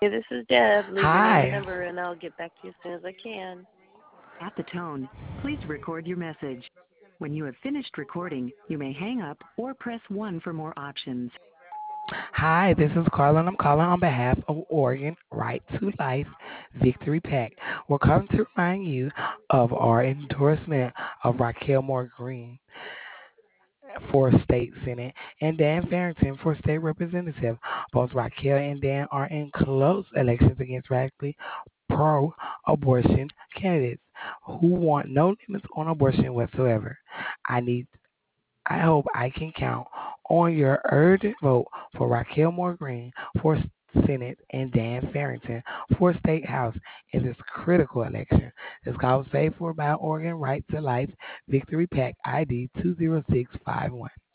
Hey, this is Deb. Leave your name and Hi. number, and I'll get back to you as soon as I can. At the tone, please record your message. When you have finished recording, you may hang up or press 1 for more options. Hi, this is Carla, and I'm calling on behalf of Oregon Right to Life Victory Pack. We're calling to remind you of our endorsement of Raquel Moore Green for State Senate and Dan Farrington for State Representative. Both Raquel and Dan are in close elections against radically pro-abortion candidates who want no limits on abortion whatsoever. I need I hope I can count on your urgent vote for Raquel Moore Green for Senate and Dan Farrington for State House in this critical election. This call was paid for by Oregon Right to Life Victory Pack ID 20651.